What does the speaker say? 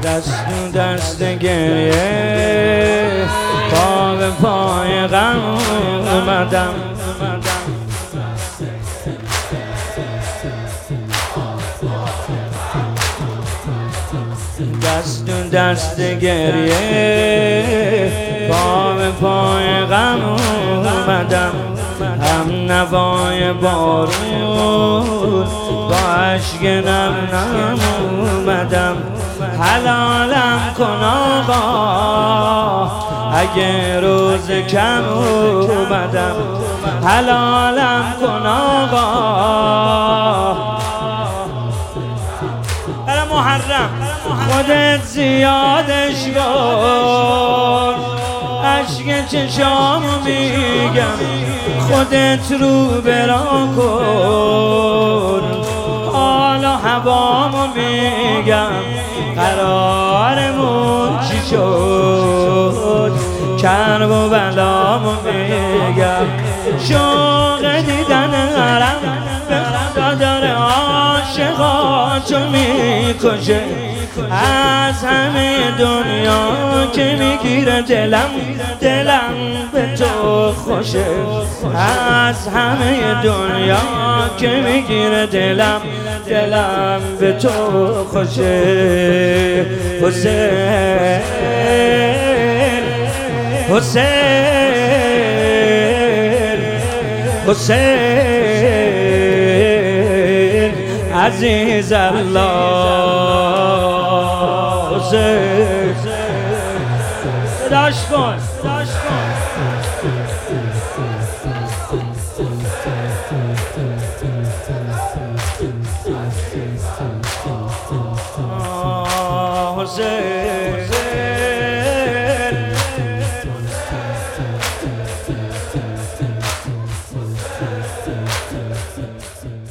دست تو دست گریه پا به پای غم اومدم دست تو دست گریه پا به پای غم اومدم هم نوای بارون با عشق نم نم اومدم حلالم کن آقا اگه روز کم اومدم حلالم کن آقا برای محرم خودت زیادش کن عشق چشامو میگم خودت رو برا کن حال و هوامو میگم قرارمون چی شد کرب و بلامو میگم شوق دیدن حرم به خدا داره عاشقاتو میکشه از همه دنیا که میگیره دلم به تو خوشه از همه دنیا که میگیره دلم به تو خوشه حسین حسین عزیز الله حسین داشت کن حسین